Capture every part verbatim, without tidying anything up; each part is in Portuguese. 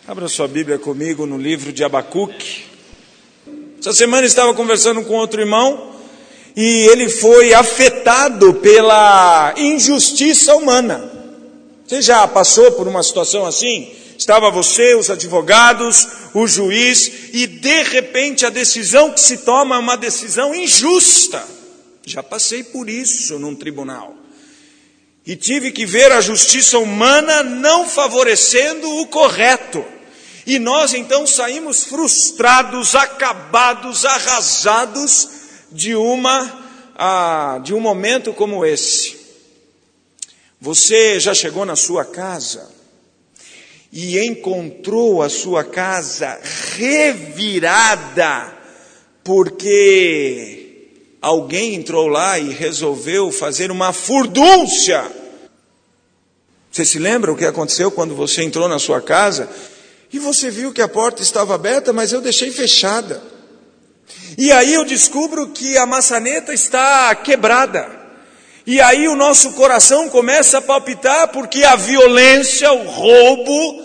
Abra sua Bíblia comigo no livro de Abacuque. Essa semana eu estava conversando com outro irmão e ele foi afetado pela injustiça humana. Você já passou por uma situação assim? Estava você, os advogados, o juiz, e de repente a decisão que se toma é uma decisão injusta. Já passei por isso num tribunal. E tive que ver a justiça humana não favorecendo o correto. E nós então saímos frustrados, acabados, arrasados de, uma, ah, de um momento como esse. Você já chegou na sua casa e encontrou a sua casa revirada porque alguém entrou lá e resolveu fazer uma furdúncia? Você se lembra o que aconteceu quando você entrou na sua casa e você viu que a porta estava aberta, mas eu deixei fechada? E aí eu descubro que a maçaneta está quebrada. E aí o nosso coração começa a palpitar porque a violência, o roubo,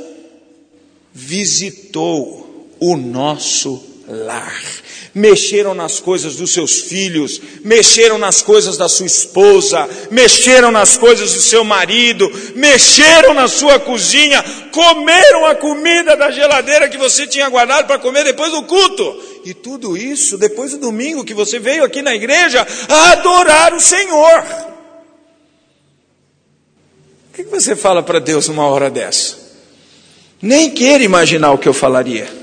visitou o nosso lar. Mexeram nas coisas dos seus filhos, mexeram nas coisas da sua esposa, mexeram nas coisas do seu marido, mexeram na sua cozinha, comeram a comida da geladeira que você tinha guardado para comer depois do culto. E tudo isso depois do domingo que você veio aqui na igreja a adorar o Senhor. O que você fala para Deus numa hora dessa? Nem queira imaginar o que eu falaria.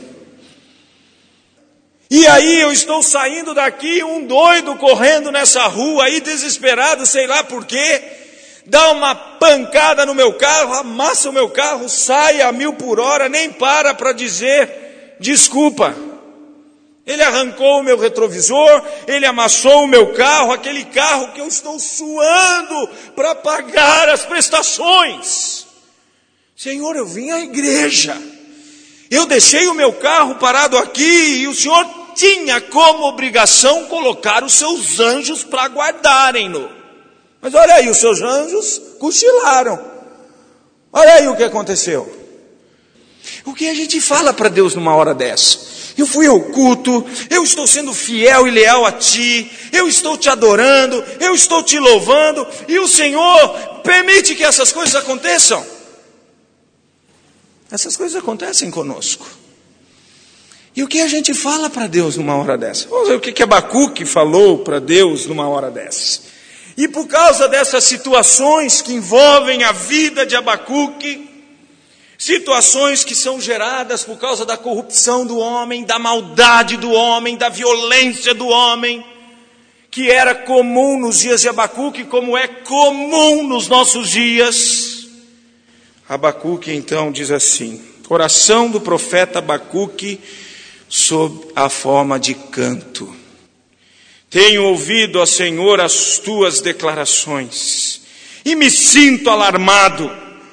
E aí eu estou saindo daqui, um doido correndo nessa rua aí, desesperado, sei lá por quê, dá uma pancada no meu carro, amassa o meu carro, sai a mil por hora, nem para para dizer desculpa. Ele arrancou o meu retrovisor, ele amassou o meu carro, aquele carro que eu estou suando para pagar as prestações. Senhor, eu vim à igreja, eu deixei o meu carro parado aqui e o Senhor tinha como obrigação colocar os seus anjos para guardarem-no. Mas olha aí, os seus anjos cochilaram. Olha aí o que aconteceu. O que a gente fala para Deus numa hora dessa? Eu fui ao culto, eu estou sendo fiel e leal a Ti, eu estou Te adorando, eu estou Te louvando, e o Senhor permite que essas coisas aconteçam. Essas coisas acontecem conosco. E o que a gente fala para Deus numa hora dessa? Vamos ver o que que Abacuque falou para Deus numa hora dessa. E por causa dessas situações que envolvem a vida de Abacuque, situações que são geradas por causa da corrupção do homem, da maldade do homem, da violência do homem, que era comum nos dias de Abacuque, como é comum nos nossos dias. Abacuque então diz assim, oração do profeta Abacuque sob a forma de canto. Tenho ouvido, ó Senhor, as tuas declarações e me sinto alarmado.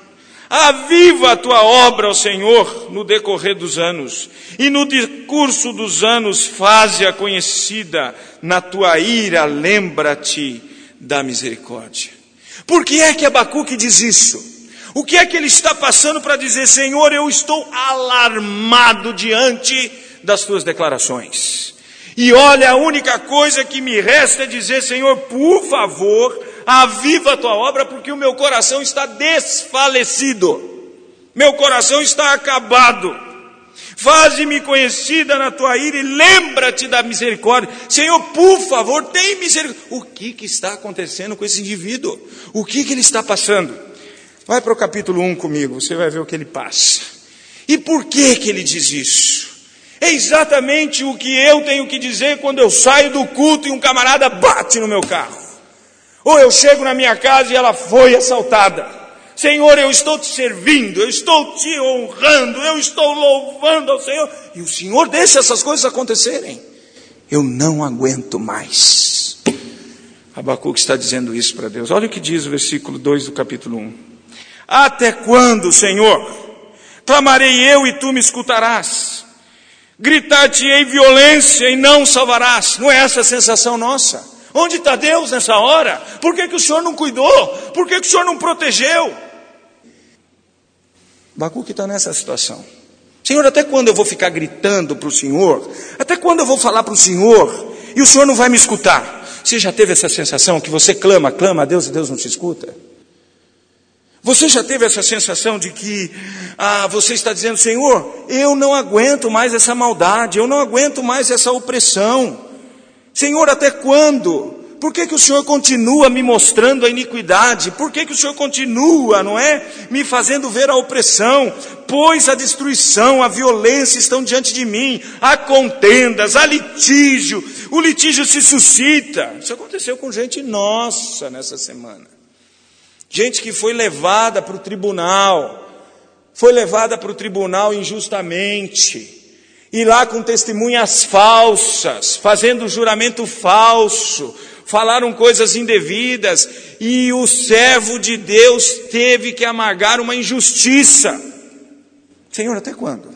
Aviva a tua obra, ó Senhor, no decorrer dos anos, e no decurso dos anos faze-a conhecida. Na tua ira lembra-te da misericórdia. Por que é que Abacuque diz isso? O que é que ele está passando para dizer, Senhor, eu estou alarmado diante das tuas declarações. E olha, a única coisa que me resta é dizer, Senhor, por favor, aviva a tua obra, porque o meu coração está desfalecido. Meu coração está acabado. Faze-me conhecida na tua ira e lembra-te da misericórdia. Senhor, por favor, tem misericórdia. O que que está acontecendo com esse indivíduo? O que que ele está passando? Vai para o capítulo um comigo, você vai ver o que ele passa. E por que que ele diz isso? É exatamente o que eu tenho que dizer quando eu saio do culto e um camarada bate no meu carro. Ou eu chego na minha casa e ela foi assaltada. Senhor, eu estou te servindo, eu estou te honrando, eu estou louvando ao Senhor. E o Senhor deixa essas coisas acontecerem. Eu não aguento mais. Abacuque está dizendo isso para Deus. Olha o que diz o versículo dois do capítulo um. Até quando, Senhor? Clamarei eu e tu me escutarás. Gritar-te-ei violência e não salvarás. Não é essa a sensação nossa? Onde está Deus nessa hora? Por que que o Senhor não cuidou? Por que que o Senhor não protegeu? Abacuque está nessa situação. Senhor, até quando eu vou ficar gritando para o Senhor? Até quando eu vou falar para o Senhor e o Senhor não vai me escutar? Você já teve essa sensação que você clama, clama a Deus e Deus não te escuta? Você já teve essa sensação de que ah, você está dizendo, Senhor, eu não aguento mais essa maldade, eu não aguento mais essa opressão. Senhor, até quando? Por que que o Senhor continua me mostrando a iniquidade? Por que que o Senhor continua, não é, me fazendo ver a opressão? Pois a destruição, a violência estão diante de mim, há contendas, há litígio, o litígio se suscita. Isso aconteceu com gente nossa nessa semana. Gente que foi levada para o tribunal, foi levada para o tribunal injustamente, e lá com testemunhas falsas, fazendo juramento falso, falaram coisas indevidas, e o servo de Deus teve que amargar uma injustiça. Senhor, até quando?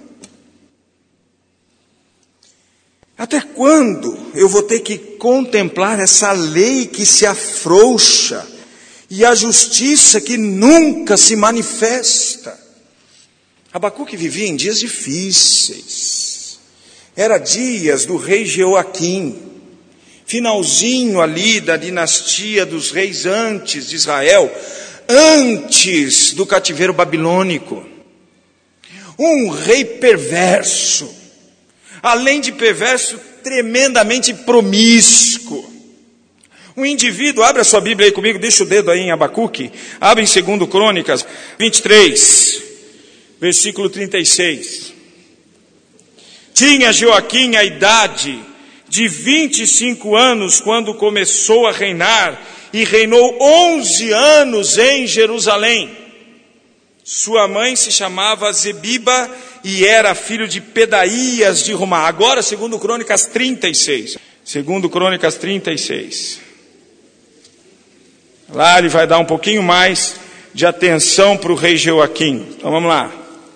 Até quando eu vou ter que contemplar essa lei que se afrouxa, e a justiça que nunca se manifesta? Abacuque vivia em dias difíceis. Era dias do rei Jeoaquim, finalzinho ali da dinastia dos reis antes de Israel, antes do cativeiro babilônico. Um rei perverso, além de perverso, tremendamente promíscuo. Um indivíduo, abre a sua Bíblia aí comigo, deixa o dedo aí em Abacuque, abre em segundo Crônicas vinte e três, versículo trinta e seis. Tinha Joaquim a idade de vinte e cinco anos quando começou a reinar, e reinou onze anos em Jerusalém. Sua mãe se chamava Zebiba e era filho de Pedaías de Rumá. Agora, segundo Crônicas trinta e seis. Segundo Crônicas trinta e seis. Lá ele vai dar um pouquinho mais de atenção para o rei Jeoaquim. Então vamos lá.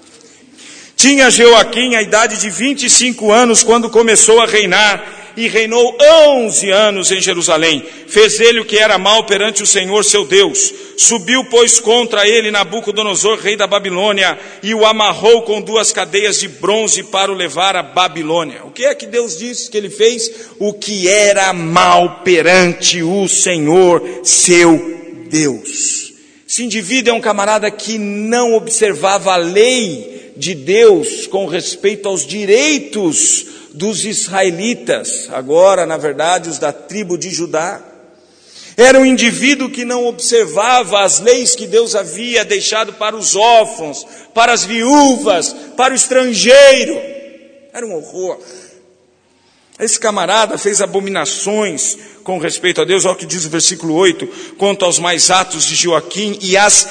Tinha Jeoaquim a idade de vinte e cinco anos quando começou a reinar, e reinou onze anos em Jerusalém. Fez ele o que era mal perante o Senhor seu Deus. Subiu, pois, contra ele Nabucodonosor, rei da Babilônia, e o amarrou com duas cadeias de bronze para o levar à Babilônia. O que é que Deus disse que ele fez? O que era mal perante o Senhor seu Deus. Esse indivíduo é um camarada que não observava a lei de Deus com respeito aos direitos dos israelitas, agora, na verdade, os da tribo de Judá. Era um indivíduo que não observava as leis que Deus havia deixado para os órfãos, para as viúvas, para o estrangeiro. Era um horror. Esse camarada fez abominações com respeito a Deus. Olha o que diz o versículo oito, quanto aos mais atos de Joaquim e as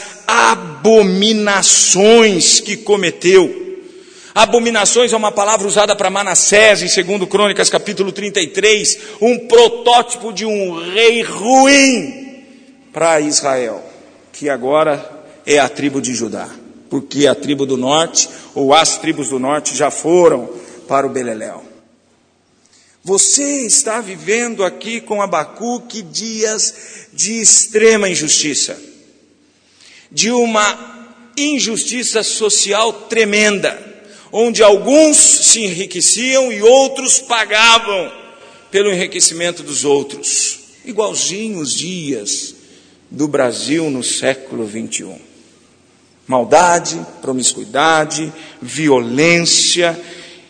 abominações que cometeu. Abominações é uma palavra usada para Manassés, em segundo Crônicas, capítulo trinta e três, um protótipo de um rei ruim para Israel, que agora é a tribo de Judá, porque a tribo do norte, ou as tribos do norte, já foram para o Beleléu. Você está vivendo aqui com Abacuque dias de extrema injustiça, de uma injustiça social tremenda, onde alguns se enriqueciam e outros pagavam pelo enriquecimento dos outros. Igualzinho os dias do Brasil no século vinte e um. Maldade, promiscuidade, violência.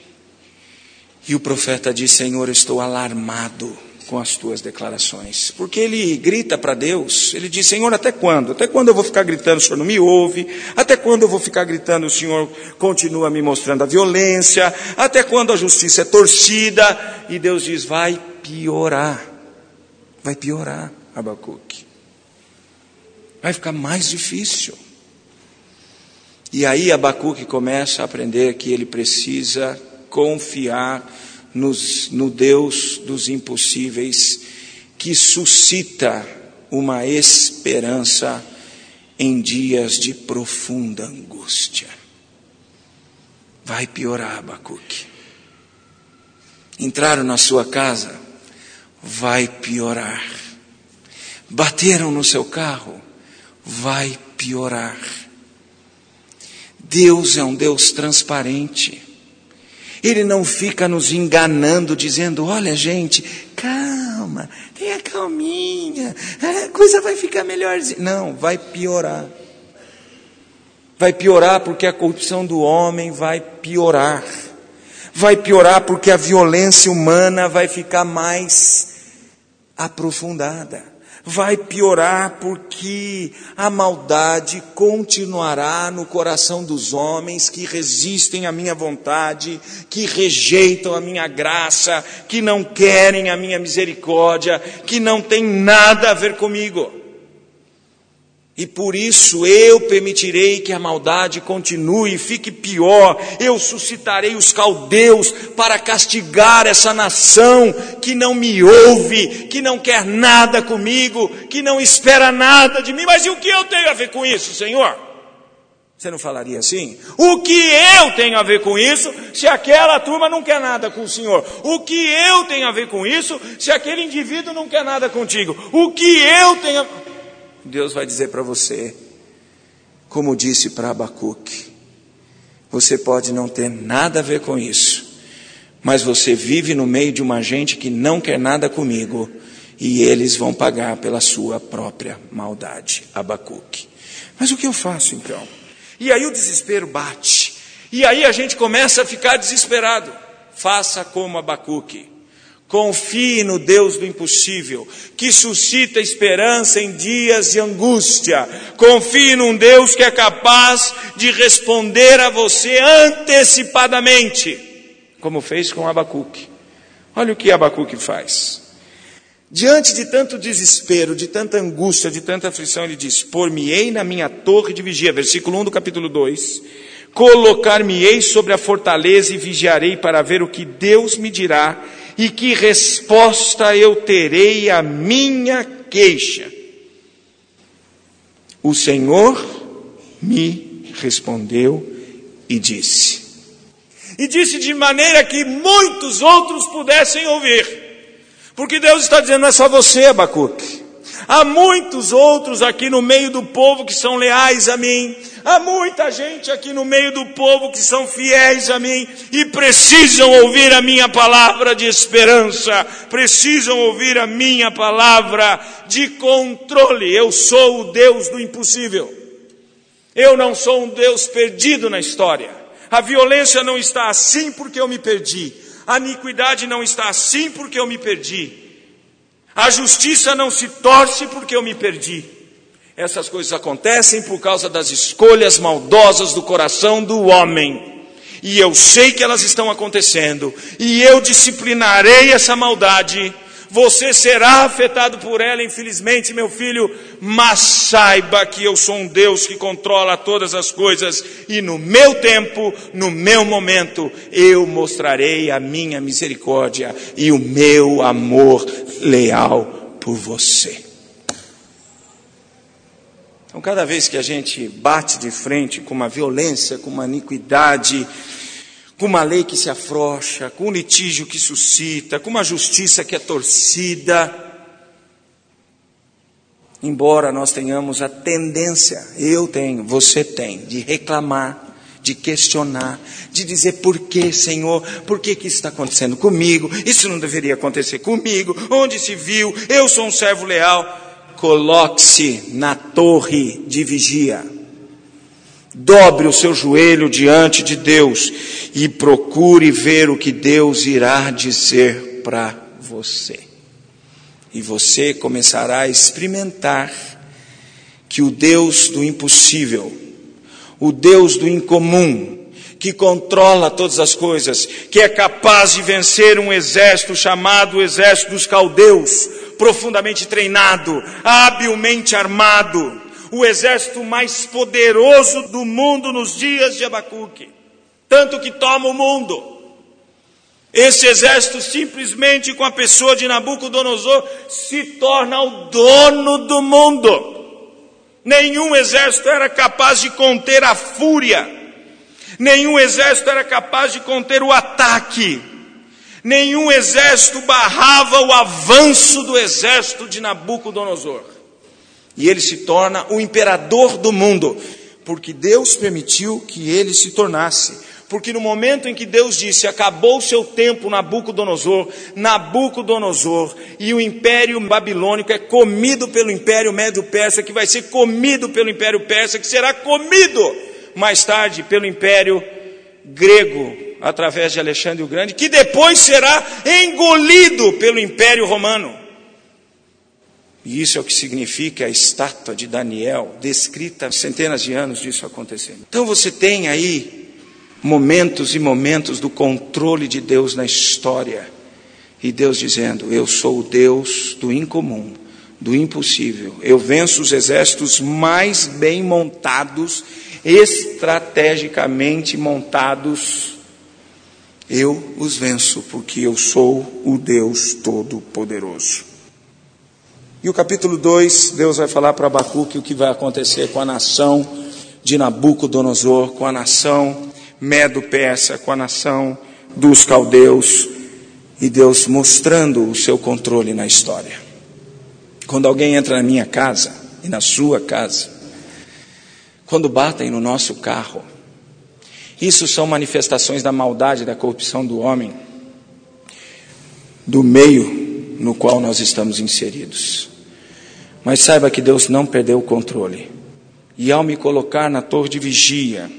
E o profeta diz, Senhor, eu estou alarmado com as tuas declarações. Porque ele grita para Deus, ele diz, Senhor, até quando? Até quando eu vou ficar gritando, o Senhor não me ouve? Até quando eu vou ficar gritando, o Senhor continua me mostrando a violência? Até quando a justiça é torcida? E Deus diz, vai piorar. Vai piorar, Abacuque. Vai ficar mais difícil. E aí Abacuque começa a aprender que ele precisa confiar Nos, no Deus dos impossíveis, que suscita uma esperança em dias de profunda angústia. Vai piorar, Abacuque. Entraram na sua casa, vai piorar. Bateram no seu carro, vai piorar. Deus é um Deus transparente. Ele não fica nos enganando, dizendo, olha gente, calma, tenha calminha, a coisa vai ficar melhorzinha. Não, vai piorar. Vai piorar porque a corrupção do homem vai piorar. Vai piorar porque a violência humana vai ficar mais aprofundada. Vai piorar porque a maldade continuará no coração dos homens que resistem à minha vontade, que rejeitam a minha graça, que não querem a minha misericórdia, que não tem nada a ver comigo. E por isso eu permitirei que a maldade continue e fique pior. Eu suscitarei os caldeus para castigar essa nação que não me ouve, que não quer nada comigo, que não espera nada de mim. Mas e o que eu tenho a ver com isso, Senhor? Você não falaria assim? O que eu tenho a ver com isso se aquela turma não quer nada com o Senhor? O que eu tenho a ver com isso se aquele indivíduo não quer nada contigo? O que eu tenho a... Deus vai dizer para você, como disse para Abacuque, você pode não ter nada a ver com isso, mas você vive no meio de uma gente que não quer nada comigo, e eles vão pagar pela sua própria maldade. Abacuque. Mas o que eu faço então? E aí o desespero bate, e aí a gente começa a ficar desesperado. Faça como Abacuque. Confie no Deus do impossível, que suscita esperança em dias de angústia. Confie num Deus que é capaz de responder a você antecipadamente, como fez com Abacuque. Olha o que Abacuque faz. Diante de tanto desespero, de tanta angústia, de tanta aflição, ele diz, por-me-ei na minha torre de vigia, versículo um do capítulo dois, colocar-me-ei sobre a fortaleza e vigiarei para ver o que Deus me dirá, e que resposta eu terei à minha queixa. O Senhor me respondeu e disse. E disse de maneira que muitos outros pudessem ouvir. Porque Deus está dizendo, não é só você, Abacuque. Há muitos outros aqui no meio do povo que são leais a mim. Há muita gente aqui no meio do povo que são fiéis a mim e precisam ouvir a minha palavra de esperança, precisam ouvir a minha palavra de controle. Eu sou o Deus do impossível. Eu não sou um Deus perdido na história. A violência não está assim porque eu me perdi. A iniquidade não está assim porque eu me perdi. A justiça não se torce porque eu me perdi. Essas coisas acontecem por causa das escolhas maldosas do coração do homem. E eu sei que elas estão acontecendo. E eu disciplinarei essa maldade. Você será afetado por ela, infelizmente, meu filho. Mas saiba que eu sou um Deus que controla todas as coisas. E no meu tempo, no meu momento, eu mostrarei a minha misericórdia e o meu amor leal por você. Então, cada vez que a gente bate de frente com uma violência, com uma iniquidade, com uma lei que se afrouxa, com um litígio que suscita, com uma justiça que é torcida, embora nós tenhamos a tendência, eu tenho, você tem, de reclamar, de questionar, de dizer por que, Senhor, por que que isso está acontecendo comigo, isso não deveria acontecer comigo, onde se viu, eu sou um servo leal. Coloque-se na torre de vigia, dobre o seu joelho diante de Deus e procure ver o que Deus irá dizer para você. E você começará a experimentar que o Deus do impossível, o Deus do incomum, que controla todas as coisas, que é capaz de vencer um exército chamado exército dos caldeus, profundamente treinado, habilmente armado, o exército mais poderoso do mundo nos dias de Abacuque, tanto que toma o mundo. Esse exército simplesmente com a pessoa de Nabucodonosor se torna o dono do mundo. Nenhum exército era capaz de conter a fúria, nenhum exército era capaz de conter o ataque, nenhum exército barrava o avanço do exército de Nabucodonosor. E ele se torna o imperador do mundo, porque Deus permitiu que ele se tornasse, Porque no momento em que Deus disse, acabou o seu tempo, Nabucodonosor, Nabucodonosor e o império babilônico é comido pelo império médio-persa, que vai ser comido pelo império persa, que será comido mais tarde pelo império grego, através de Alexandre o Grande, que depois será engolido pelo império romano. E isso é o que significa a estátua de Daniel, descrita há centenas de anos disso acontecendo. Então você tem aí momentos e momentos do controle de Deus na história. E Deus dizendo, eu sou o Deus do incomum, do impossível. Eu venço os exércitos mais bem montados, estrategicamente montados. Eu os venço, porque eu sou o Deus Todo-Poderoso. E o capítulo dois, Deus vai falar para Abacuque o que vai acontecer com a nação de Nabucodonosor, com a nação Medo-Persa, com a nação dos caldeus, e Deus mostrando o seu controle na história. Quando alguém entra na minha casa e na sua casa, quando batem no nosso carro, isso são manifestações da maldade, da corrupção do homem, do meio no qual nós estamos inseridos. Mas saiba que Deus não perdeu o controle. E ao me colocar na torre de vigia,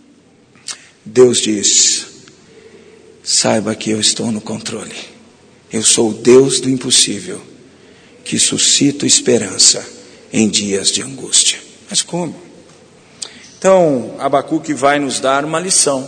Deus diz, saiba que eu estou no controle. Eu sou o Deus do impossível, que suscito esperança em dias de angústia. Mas como? Então, Abacuque vai nos dar uma lição.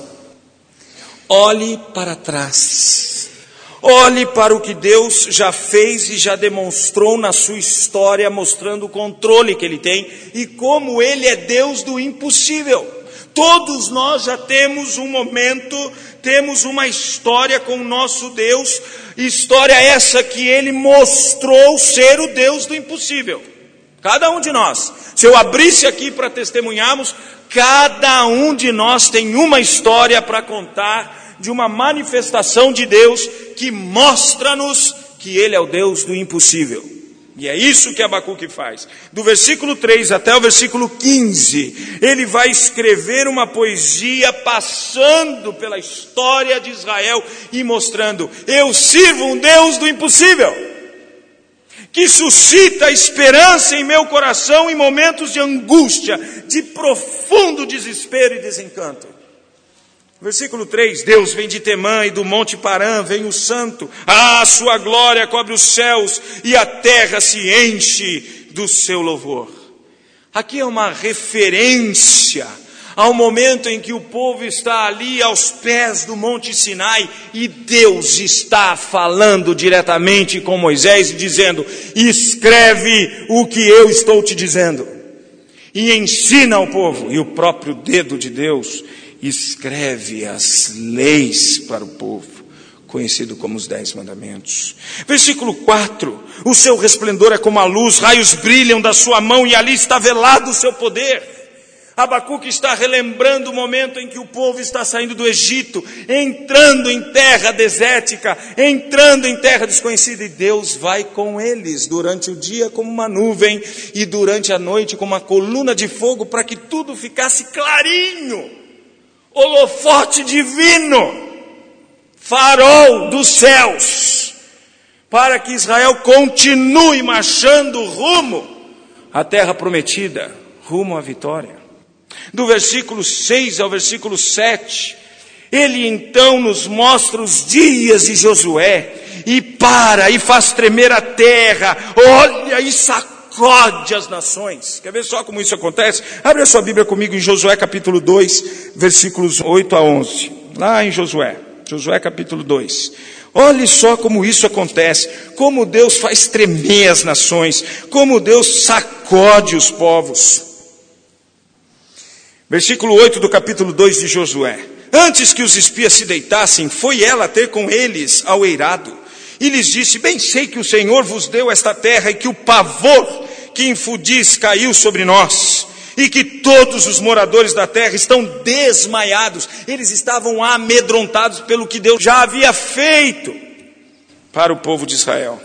Olhe para trás. Olhe para o que Deus já fez e já demonstrou na sua história, mostrando o controle que Ele tem e como Ele é Deus do impossível. Todos nós já temos um momento, temos uma história com o nosso Deus, história essa que Ele mostrou ser o Deus do impossível. Cada um de nós, se eu abrisse aqui para testemunharmos, cada um de nós tem uma história para contar, de uma manifestação de Deus que mostra-nos que Ele é o Deus do impossível. E é isso que Abacuque faz. Do versículo três até o versículo quinze, ele vai escrever uma poesia passando pela história de Israel e mostrando, eu sirvo um Deus do impossível, que suscita esperança em meu coração em momentos de angústia, de profundo desespero e desencanto. Versículo três, Deus vem de Temã e do monte Parã vem o santo. Ah, sua glória cobre os céus e a terra se enche do seu louvor. Aqui é uma referência ao momento em que o povo está ali aos pés do monte Sinai e Deus está falando diretamente com Moisés e dizendo, escreve o que eu estou te dizendo e ensina ao povo. E o próprio dedo de Deus escreve as leis para o povo, conhecido como os dez mandamentos. Versículo quatro, o seu resplendor é como a luz, raios brilham da sua mão e ali está velado o seu poder. Abacuque está relembrando o momento em que o povo está saindo do Egito, entrando em terra desértica, entrando em terra desconhecida, e Deus vai com eles durante o dia como uma nuvem e durante a noite como uma coluna de fogo, para que tudo ficasse clarinho. Holofote divino, farol dos céus, para que Israel continue marchando rumo à terra prometida, rumo à vitória. Do versículo seis ao versículo sete, ele então nos mostra os dias de Josué, e para, e faz tremer a terra, olha e sacode as nações. Quer ver só como isso acontece? Abre a sua Bíblia comigo em Josué capítulo dois, versículos oito a onze. Lá em Josué, Josué capítulo dois. Olhe só como isso acontece, como Deus faz tremer as nações, como Deus sacode os povos. Versículo oito do capítulo dois de Josué. Antes que os espias se deitassem, foi ela ter com eles ao eirado. E lhes disse, bem sei que o Senhor vos deu esta terra e que o pavor que infundis caiu sobre nós. E que todos os moradores da terra estão desmaiados. Eles estavam amedrontados pelo que Deus já havia feito para o povo de Israel.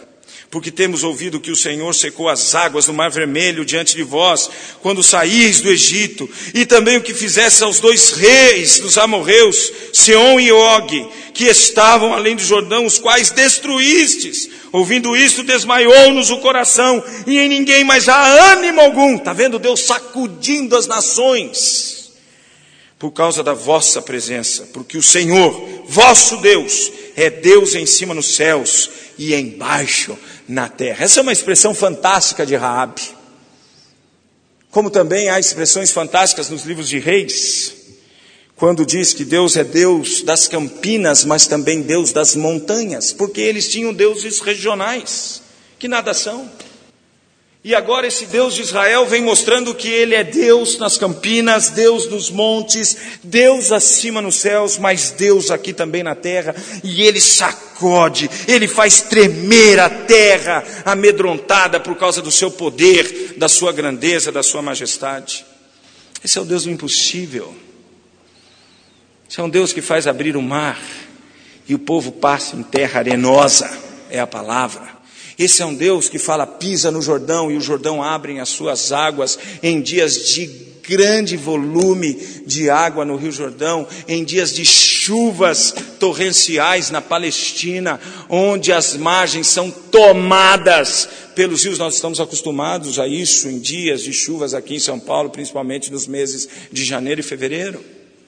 Porque temos ouvido que o Senhor secou as águas do Mar Vermelho diante de vós, quando saíeis do Egito, e também o que fizesse aos dois reis dos amorreus, Seom e Og, que estavam além do Jordão, os quais destruístes. Ouvindo isto, desmaiou-nos o coração, e em ninguém mais há ânimo algum. Está vendo Deus sacudindo as nações, por causa da vossa presença, porque o Senhor, vosso Deus, é Deus em cima nos céus e embaixo na terra. Essa é uma expressão fantástica de Raabe. Como também há expressões fantásticas nos livros de Reis, quando diz que Deus é Deus das campinas, mas também Deus das montanhas, porque eles tinham deuses regionais, que nada são. E agora esse Deus de Israel vem mostrando que Ele é Deus nas campinas, Deus nos montes, Deus acima nos céus, mas Deus aqui também na terra. E Ele sacode, Ele faz tremer a terra amedrontada por causa do seu poder, da sua grandeza, da sua majestade. Esse é o Deus do impossível. Esse é um Deus que faz abrir o mar e o povo passa em terra arenosa, é a palavra. Esse é um Deus que fala, pisa no Jordão, e o Jordão abre as suas águas em dias de grande volume de água no Rio Jordão, em dias de chuvas torrenciais na Palestina, onde as margens são tomadas pelos rios. Nós estamos acostumados a isso em dias de chuvas aqui em São Paulo, principalmente nos meses de janeiro e fevereiro.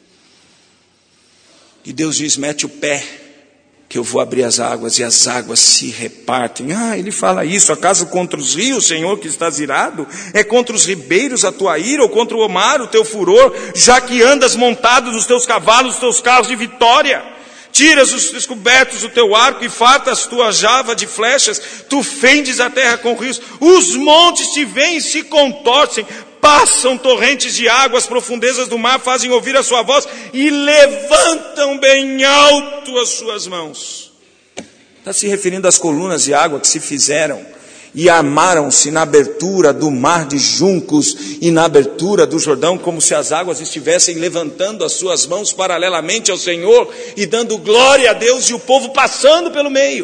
E Deus diz, mete o pé, que eu vou abrir as águas, e as águas se repartem. Ah, ele fala isso, acaso contra os rios, Senhor, que estás irado? É contra os ribeiros a tua ira, ou contra o mar, o teu furor, já que andas montado nos teus cavalos, nos teus carros de vitória? Tiras os descobertos do teu arco e fartas tua java de flechas, tu fendes a terra com rios, os montes te veem e se contorcem, passam torrentes de água, as profundezas do mar fazem ouvir a sua voz e levantam bem alto as suas mãos. Está se referindo às colunas de água que se fizeram e armaram-se na abertura do mar de juncos e na abertura do Jordão, como se as águas estivessem levantando as suas mãos paralelamente ao Senhor e dando glória a Deus, e o povo passando pelo meio.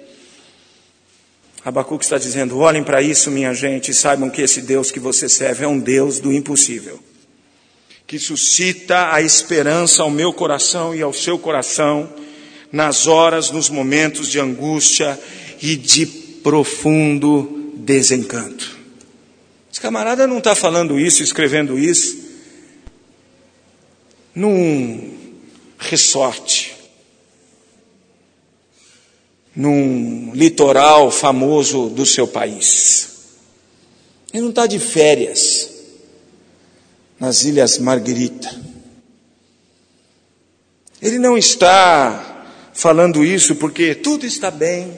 Abacuque está dizendo, olhem para isso, minha gente, e saibam que esse Deus que você serve é um Deus do impossível, que suscita a esperança ao meu coração e ao seu coração, nas horas, nos momentos de angústia e de profundo desencanto. Esse camarada não está falando isso, escrevendo isso, num resort, num litoral famoso do seu país. Ele não está de férias nas Ilhas Margarita. Ele não está falando isso porque tudo está bem,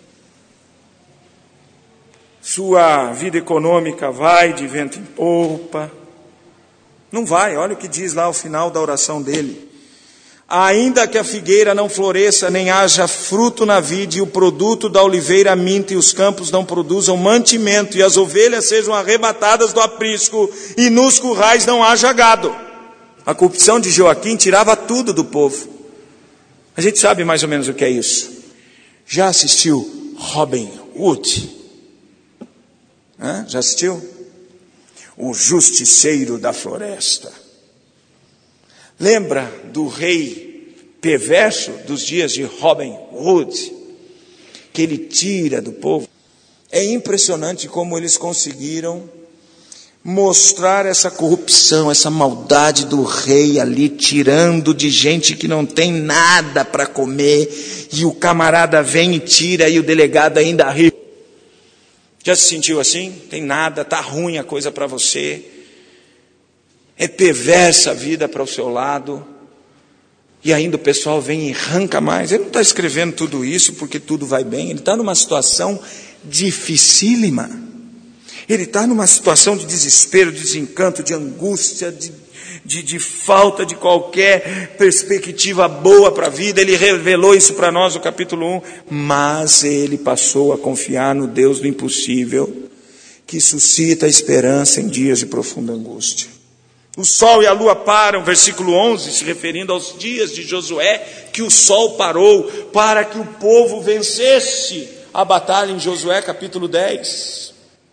sua vida econômica vai de vento em popa. Não vai, olha o que diz lá ao final da oração dele. Ainda que a figueira não floresça, nem haja fruto na vide, e o produto da oliveira minta, e os campos não produzam mantimento, e as ovelhas sejam arrebatadas do aprisco, e nos currais não haja gado. A corrupção de Joaquim tirava tudo do povo. A gente sabe mais ou menos o que é isso. Já assistiu Robin Hood? Hã? Já assistiu? O Justiceiro da Floresta. Lembra do rei perverso dos dias de Robin Hood, que ele tira do povo? É impressionante como eles conseguiram mostrar essa corrupção, essa maldade do rei ali, tirando de gente que não tem nada para comer, e o camarada vem e tira, e o delegado ainda ri. Já se sentiu assim? Tem nada, está ruim a coisa para você, é perversa a vida para o seu lado, e ainda o pessoal vem e arranca mais. Ele não está escrevendo tudo isso porque tudo vai bem, ele está numa situação dificílima, ele está numa situação de desespero, de desencanto, de angústia, de, de, de falta de qualquer perspectiva boa para a vida. Ele revelou isso para nós no capítulo um, mas ele passou a confiar no Deus do impossível, que suscita a esperança em dias de profunda angústia. O sol e a lua param, versículo onze, se referindo aos dias de Josué, que o sol parou para que o povo vencesse a batalha em Josué capítulo dez.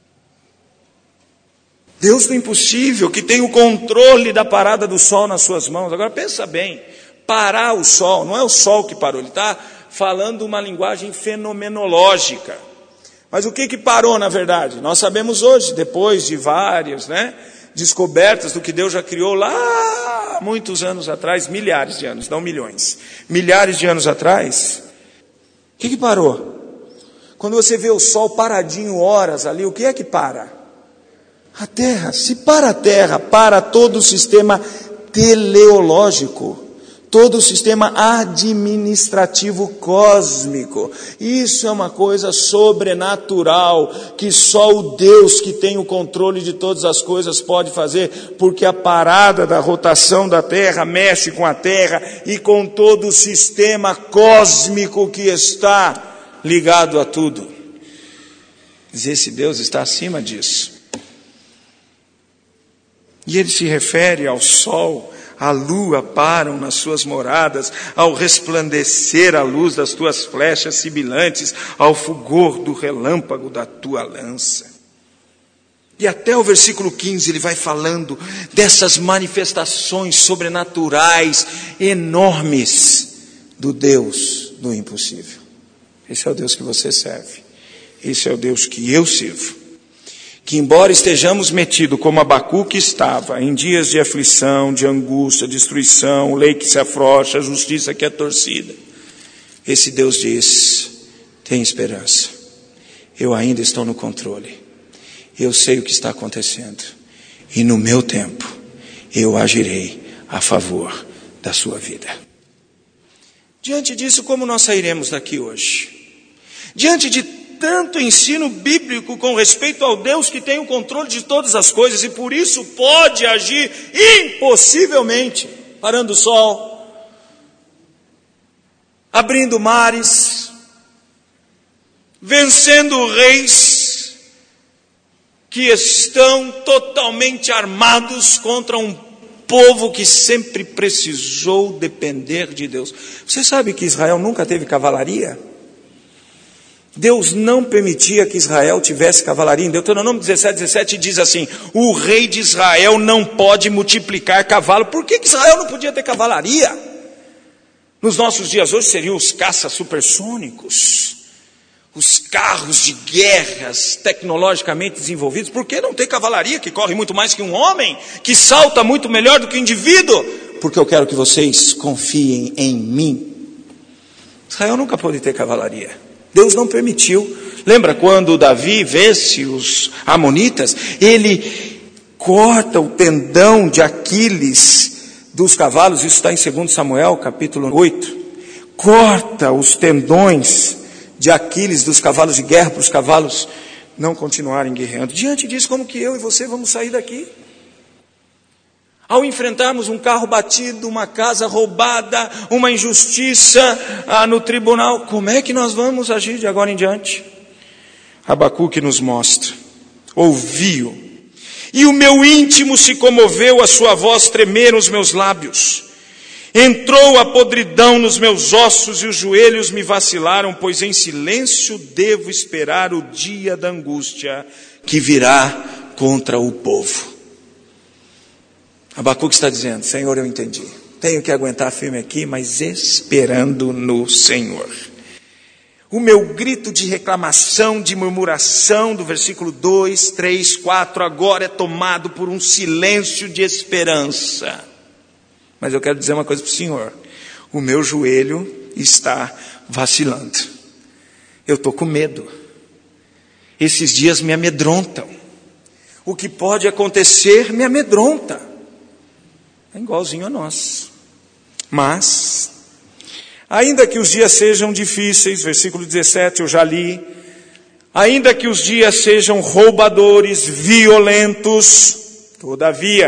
Deus do impossível, que tem o controle da parada do sol nas suas mãos. Agora pensa bem, parar o sol, não é o sol que parou, ele está falando uma linguagem fenomenológica. Mas o que que parou na verdade? Nós sabemos hoje, depois de várias, né, descobertas do que Deus já criou lá muitos anos atrás, milhares de anos, não milhões, milhares de anos atrás. O que que parou? Quando você vê o sol paradinho horas ali, o que é que para? A terra. Se para a terra, para todo o sistema teleológico, todo o sistema administrativo cósmico. Isso é uma coisa sobrenatural, que só o Deus que tem o controle de todas as coisas pode fazer, porque a parada da rotação da terra mexe com a terra e com todo o sistema cósmico que está ligado a tudo. Mas esse Deus está acima disso. E ele se refere ao sol, à lua param nas suas moradas, ao resplandecer a luz das tuas flechas sibilantes, ao fulgor do relâmpago da tua lança. E até o versículo quinze ele vai falando dessas manifestações sobrenaturais enormes do Deus do impossível. Esse é o Deus que você serve. Esse é o Deus que eu sirvo. Que embora estejamos metidos como Abacuque estava, em dias de aflição, de angústia, destruição, lei que se afrouxa, justiça que é torcida, esse Deus diz, tem esperança, eu ainda estou no controle, eu sei o que está acontecendo, e no meu tempo, eu agirei a favor da sua vida. Diante disso, como nós sairemos daqui hoje? Diante de tanto ensino bíblico com respeito ao Deus que tem o controle de todas as coisas e por isso pode agir impossivelmente, parando o sol, abrindo mares, vencendo reis que estão totalmente armados contra um povo que sempre precisou depender de Deus. Você sabe que Israel nunca teve cavalaria? Deus não permitia que Israel tivesse cavalaria. Em Deuteronômio dezessete, dezessete diz assim, o rei de Israel não pode multiplicar cavalo. Por que que Israel não podia ter cavalaria? Nos nossos dias hoje seriam os caças supersônicos, os carros de guerras tecnologicamente desenvolvidos. Por que não ter cavalaria que corre muito mais que um homem, que salta muito melhor do que um indivíduo? Porque eu quero que vocês confiem em mim. Israel nunca pôde ter cavalaria. Deus não permitiu. Lembra quando Davi vence os amonitas? Ele corta o tendão de Aquiles dos cavalos. Isso está em segundo Samuel, capítulo oito. Corta os tendões de Aquiles dos cavalos de guerra para os cavalos não continuarem guerreando. Diante disso, como que eu e você vamos sair daqui? Ao enfrentarmos um carro batido, uma casa roubada, uma injustiça ah, no tribunal, como é que nós vamos agir de agora em diante? Abacuque nos mostra, ouvi-o, e o meu íntimo se comoveu, a sua voz tremeram os meus lábios. Entrou a podridão nos meus ossos e os joelhos me vacilaram, pois em silêncio devo esperar o dia da angústia que virá contra o povo. Abacuque está dizendo, Senhor, eu entendi. Tenho que aguentar firme aqui, mas esperando no Senhor. O meu grito de reclamação, de murmuração, do versículo dois, três, quatro, agora é tomado por um silêncio de esperança. Mas eu quero dizer uma coisa para o Senhor. O meu joelho está vacilando. Eu estou com medo. Esses dias me amedrontam. O que pode acontecer me amedronta. É igualzinho a nós. Mas, ainda que os dias sejam difíceis, versículo dezessete, eu já li, ainda que os dias sejam roubadores, violentos, todavia,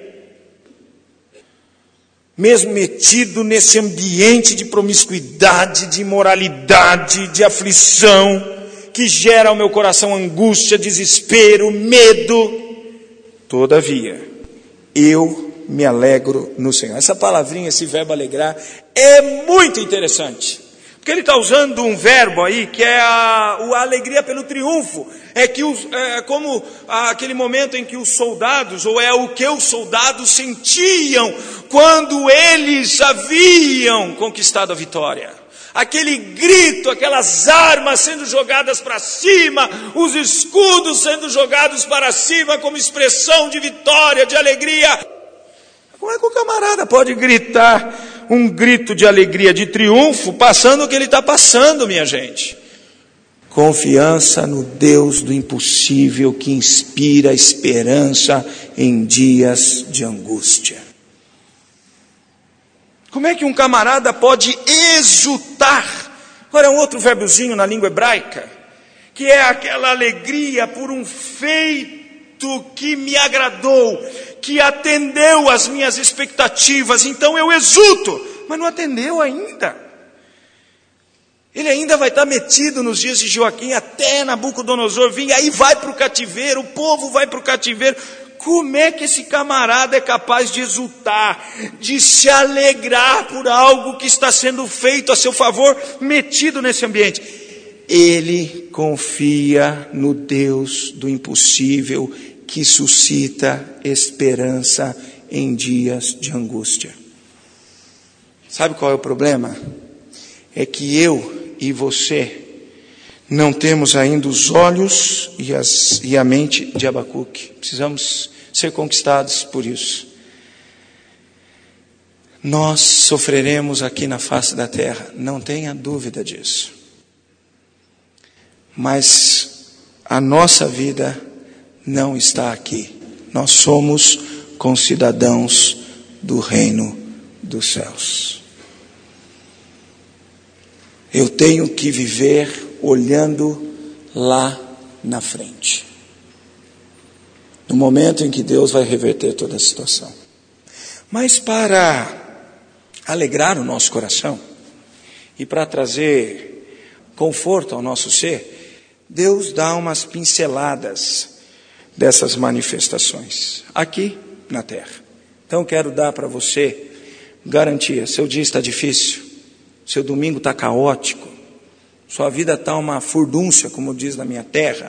mesmo metido nesse ambiente de promiscuidade, de imoralidade, de aflição, que gera ao meu coração angústia, desespero, medo, todavia, eu me alegro no Senhor. Essa palavrinha, esse verbo alegrar, é muito interessante. Porque ele está usando um verbo aí que é a, a alegria pelo triunfo. É, que os, é como aquele momento em que os soldados, ou é o que os soldados sentiam quando eles haviam conquistado a vitória. Aquele grito, aquelas armas sendo jogadas para cima, os escudos sendo jogados para cima como expressão de vitória, de alegria. Como é que o camarada pode gritar um grito de alegria, de triunfo, passando o que ele está passando, minha gente? Confiança no Deus do impossível que inspira esperança em dias de angústia. Como é que um camarada pode exultar? Agora é um outro verbozinho na língua hebraica, que é aquela alegria por um feito que me agradou, que atendeu às minhas expectativas, então eu exulto, mas não atendeu ainda. Ele ainda vai estar metido nos dias de Joaquim, até Nabucodonosor vir, aí vai para o cativeiro, o povo vai para o cativeiro. Como é que esse camarada é capaz de exultar, de se alegrar por algo que está sendo feito a seu favor, metido nesse ambiente? Ele confia no Deus do impossível, que suscita esperança em dias de angústia. Sabe qual é o problema? É que eu e você não temos ainda os olhos e, as, e a mente de Abacuque. Precisamos ser conquistados por isso. Nós sofreremos aqui na face da terra, não tenha dúvida disso. Mas a nossa vida não está aqui. Nós somos concidadãos do reino dos céus. Eu tenho que viver olhando lá na frente. No momento em que Deus vai reverter toda a situação. Mas para alegrar o nosso coração e para trazer conforto ao nosso ser, Deus dá umas pinceladas dessas manifestações aqui na terra. Então quero dar para você garantia. Seu dia está difícil, seu domingo está caótico, sua vida está uma furdúncia, como diz na minha terra.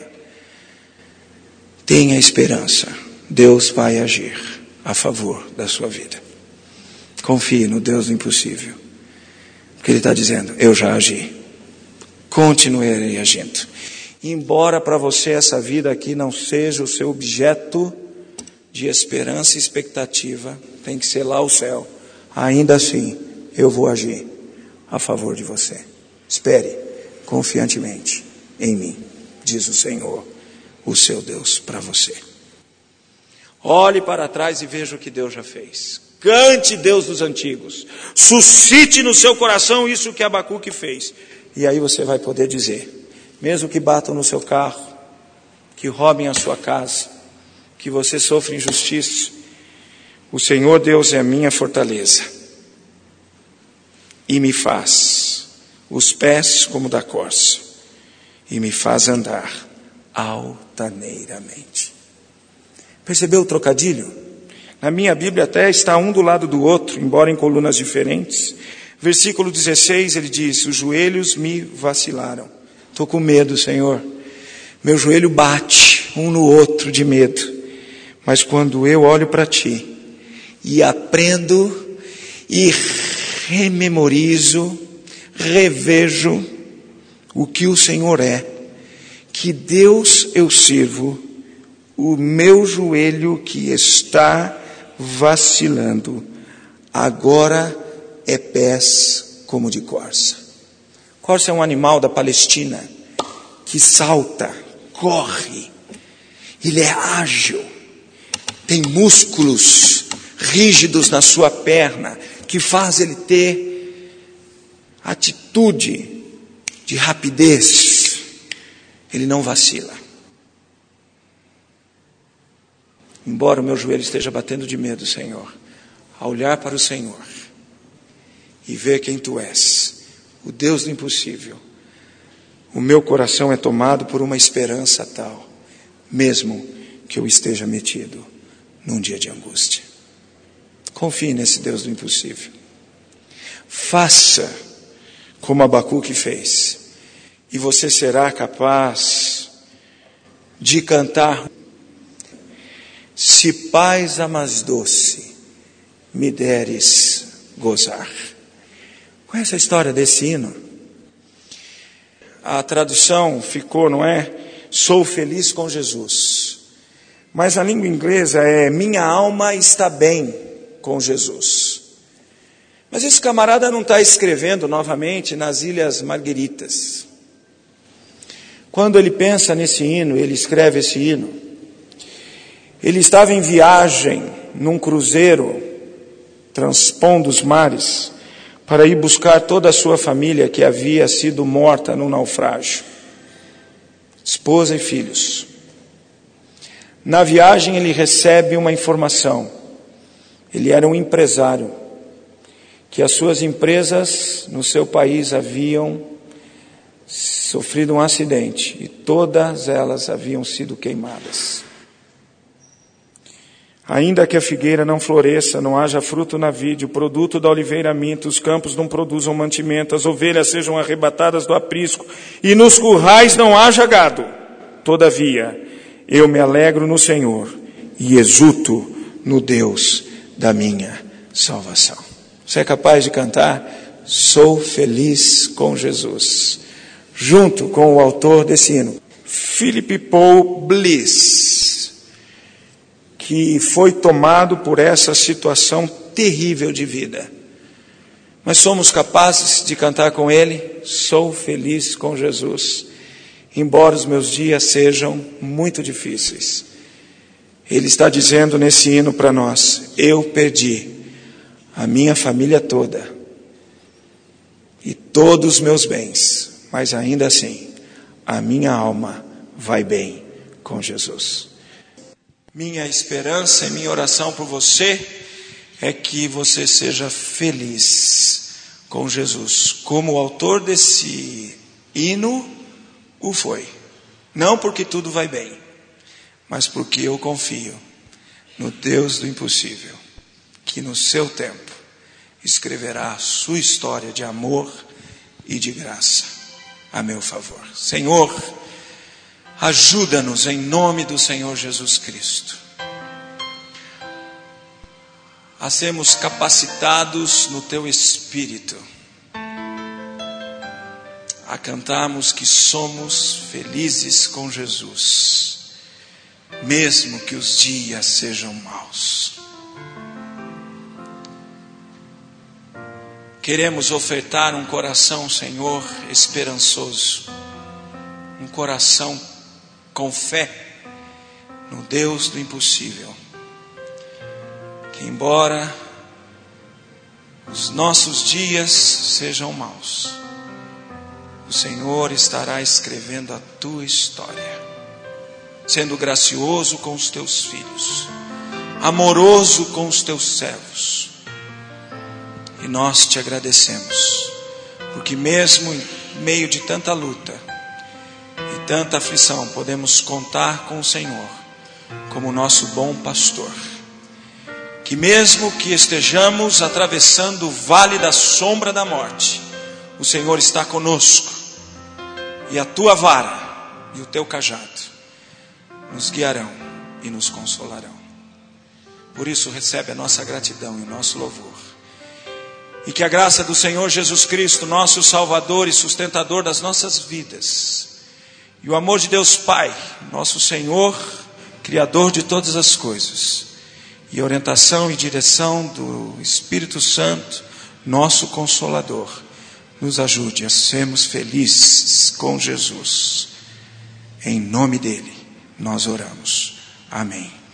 Tenha esperança, Deus vai agir a favor da sua vida. Confie no Deus do impossível, porque Ele está dizendo, eu já agi, continuarei agindo. Embora para você essa vida aqui não seja o seu objeto de esperança e expectativa, tem que ser lá o céu, ainda assim eu vou agir a favor de você. Espere confiantemente em mim, diz o Senhor, o seu Deus, para você. Olhe para trás e veja o que Deus já fez. Cante Deus dos antigos. Suscite no seu coração isso que Abacuque fez. E aí você vai poder dizer, mesmo que batam no seu carro, que roubem a sua casa, que você sofra injustiça, o Senhor Deus é a minha fortaleza e me faz os pés como da corça e me faz andar altaneiramente. Percebeu o trocadilho? Na minha Bíblia até está um do lado do outro, embora em colunas diferentes. Versículo dezesseis, ele diz, os joelhos me vacilaram. Estou com medo, Senhor. Meu joelho bate um no outro de medo. Mas quando eu olho para Ti e aprendo e rememorizo, revejo o que o Senhor é, que Deus eu sirvo, o meu joelho que está vacilando, agora é pés como de corça. Corça é um animal da Palestina que salta, corre, ele é ágil, tem músculos rígidos na sua perna, que faz ele ter atitude de rapidez, ele não vacila. Embora o meu joelho esteja batendo de medo, Senhor, ao olhar para o Senhor e ver quem Tu és, o Deus do impossível, o meu coração é tomado por uma esperança tal, mesmo que eu esteja metido num dia de angústia. Confie nesse Deus do impossível. Faça como Abacuque fez. E você será capaz de cantar: se paz a mais doce me deres gozar. Conhece a história desse hino? A tradução ficou, não é? Sou feliz com Jesus. Mas a língua inglesa é: minha alma está bem com Jesus. Mas esse camarada não está escrevendo novamente nas Ilhas Margueritas. Quando ele pensa nesse hino, ele escreve esse hino. Ele estava em viagem num cruzeiro, transpondo os mares, para ir buscar toda a sua família que havia sido morta no naufrágio, esposa e filhos. Na viagem ele recebe uma informação. Ele era um empresário, que as suas empresas no seu país haviam sofrido um acidente e todas elas haviam sido queimadas. Ainda que a figueira não floresça, não haja fruto na vide, o produto da oliveira minta, os campos não produzam mantimento, as ovelhas sejam arrebatadas do aprisco e nos currais não haja gado. Todavia, eu me alegro no Senhor e exulto no Deus da minha salvação. Você é capaz de cantar: sou feliz com Jesus, junto com o autor desse hino, Philip Paul Bliss, que foi tomado por essa situação terrível de vida. Mas somos capazes de cantar com ele: sou feliz com Jesus, embora os meus dias sejam muito difíceis. Ele está dizendo nesse hino para nós: eu perdi a minha família toda e todos os meus bens, mas ainda assim a minha alma vai bem com Jesus. Minha esperança e minha oração por você é que você seja feliz com Jesus, como o autor desse hino o foi. Não porque tudo vai bem, mas porque eu confio no Deus do impossível, que no seu tempo escreverá a sua história de amor e de graça a meu favor. Senhor, ajuda-nos em nome do Senhor Jesus Cristo a sermos capacitados no Teu Espírito, a cantarmos que somos felizes com Jesus, mesmo que os dias sejam maus. Queremos ofertar um coração, Senhor, esperançoso, um coração com fé no Deus do impossível, que embora os nossos dias sejam maus, o Senhor estará escrevendo a tua história, sendo gracioso com os teus filhos, amoroso com os teus servos. E nós te agradecemos, porque mesmo em meio de tanta luta e tanta aflição, podemos contar com o Senhor como nosso bom pastor. Que mesmo que estejamos atravessando o vale da sombra da morte, o Senhor está conosco, e a tua vara e o teu cajado nos guiarão e nos consolarão. Por isso recebe a nossa gratidão e o nosso louvor. E que a graça do Senhor Jesus Cristo, nosso Salvador e sustentador das nossas vidas, e o amor de Deus Pai, nosso Senhor, Criador de todas as coisas, e a orientação e direção do Espírito Santo, nosso Consolador, nos ajude a sermos felizes com Jesus. Em nome dele nós oramos. Amém.